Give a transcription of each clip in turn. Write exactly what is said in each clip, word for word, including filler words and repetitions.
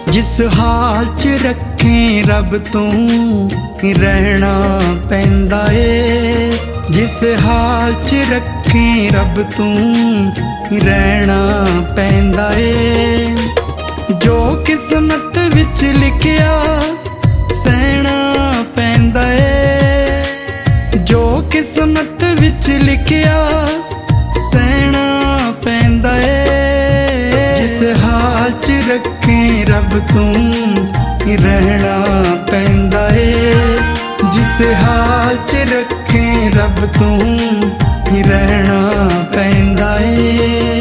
जिस हाल च रखें रब तू रहना पैंदा ए। जिस हाल च रखें रब तू रहना पैंदा ए। जो किस्मत विच लिखिया सहना पैंदा ए। जो किस्मत विच लिखिया सहना पैंदा ए। जिस हाल च रखें रब तू रहना पैंदा ए। जिस हाल च रखें रब तू रहना पैंदा ए।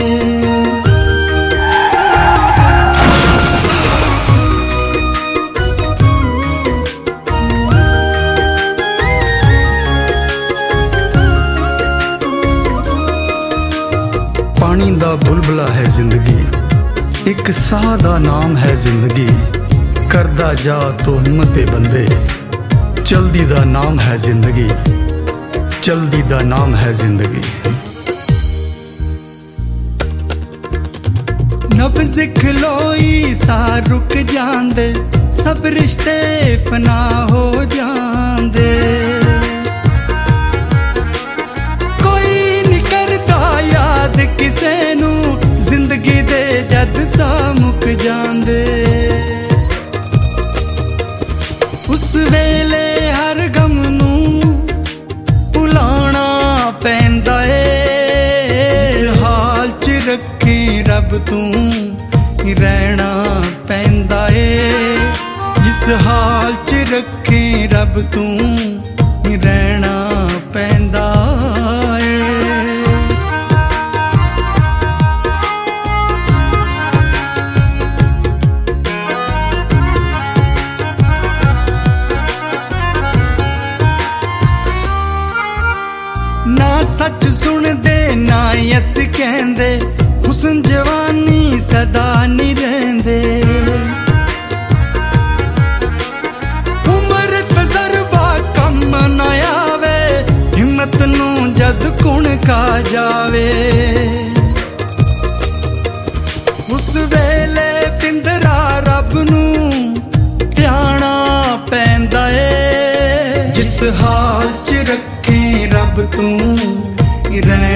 पानी दा बुलबुला है जिंदगी, एक साह दा नाम है जिंदगी। करदा जा तो हिम्मत बंदे, चलदी दा नाम है जिंदगी, चलदी दा नाम है जिंदगी। नब्ज़ खलोई सा रुक जांदे, सब रिश्ते फना हो जांदे। किसे नू जिंदगी दे जद सा मुक जांदे, उस वेले हर गम नू भुलाना पैंदा ए। इस हाल च रखें रब तू रहना पैंदा ए। जिस हाल च रखें रब तू रहना पैंदा ए। ना सच सुनदे ना यस कहंदे, हुस्न जवानी सदा नहीं रहंदे। उम्र तजर्बा कम ना आवे, हिम्मत नू जद कुण का जावे। उस वेले पिंदरा रब नू ध्याना पैंदा ए। जिस हाल च रखें रब तू